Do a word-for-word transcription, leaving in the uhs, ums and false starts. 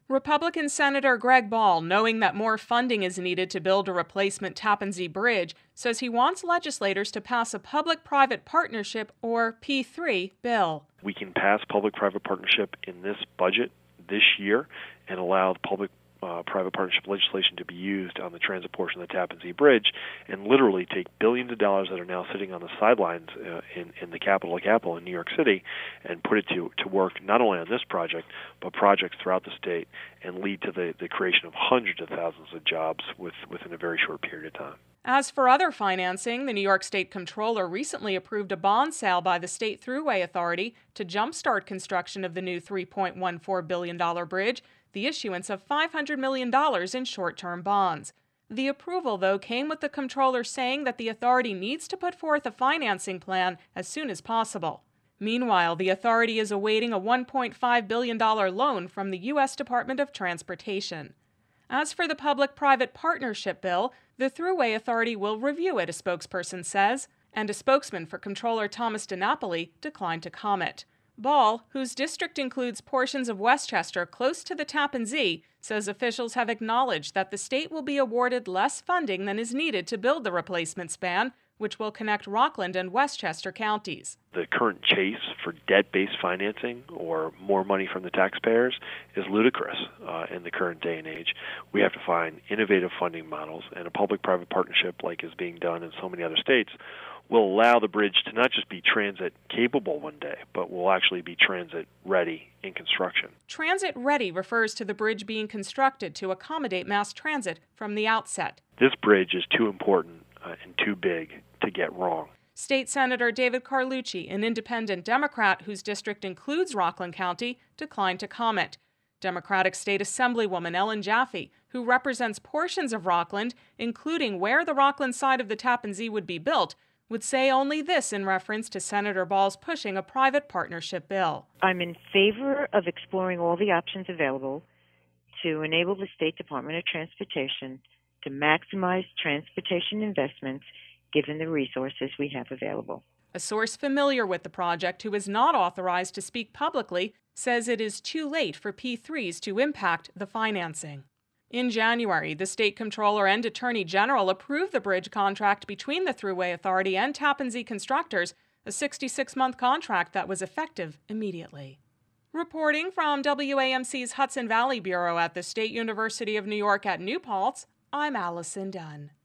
Republican Senator Greg Ball, knowing that more funding is needed to build a replacement Tappan Zee Bridge, says he wants legislators to pass a public-private partnership, or P three, bill. We can pass public-private partnership in this budget this year and allow the public Uh, private partnership legislation to be used on the transit portion of the Tappan Zee Bridge, and literally take billions of dollars that are now sitting on the sidelines uh, in, in the capital of capital in New York City and put it to, to work not only on this project, but projects throughout the state, and lead to the, the creation of hundreds of thousands of jobs with, within a very short period of time. As for other financing, the New York State Comptroller recently approved a bond sale by the State Thruway Authority to jumpstart construction of the new three point one four billion dollars bridge, the issuance of five hundred million dollars in short-term bonds. The approval, though, came with the Comptroller saying that the authority needs to put forth a financing plan as soon as possible. Meanwhile, the authority is awaiting a one point five billion dollars loan from the U S Department of Transportation. As for the public-private partnership bill, the Thruway Authority will review it, a spokesperson says, and a spokesman for Comptroller Thomas DiNapoli declined to comment. Ball, whose district includes portions of Westchester close to the Tappan Zee, says officials have acknowledged that the state will be awarded less funding than is needed to build the replacement span, which will connect Rockland and Westchester counties. The current chase for debt-based financing or more money from the taxpayers is ludicrous uh, in the current day and age. We have to find innovative funding models, and a public-private partnership like is being done in so many other states will allow the bridge to not just be transit capable one day, but will actually be transit ready in construction. Transit ready refers to the bridge being constructed to accommodate mass transit from the outset. This bridge is too important uh, and too big to get wrong. State Senator David Carlucci, an independent Democrat whose district includes Rockland County, declined to comment. Democratic State Assemblywoman Ellen Jaffe, who represents portions of Rockland, including where the Rockland side of the Tappan Zee would be built, would say only this in reference to Senator Ball's pushing a private partnership bill. I'm in favor of exploring all the options available to enable the State Department of Transportation to maximize transportation investments given the resources we have available. A source familiar with the project who is not authorized to speak publicly says it is too late for P threes to impact the financing. In January, the State Comptroller and Attorney General approved the bridge contract between the Thruway Authority and Tappan Zee constructors, a sixty-six month contract that was effective immediately. Reporting from W A M C's Hudson Valley Bureau at the State University of New York at New Paltz, I'm Allison Dunn.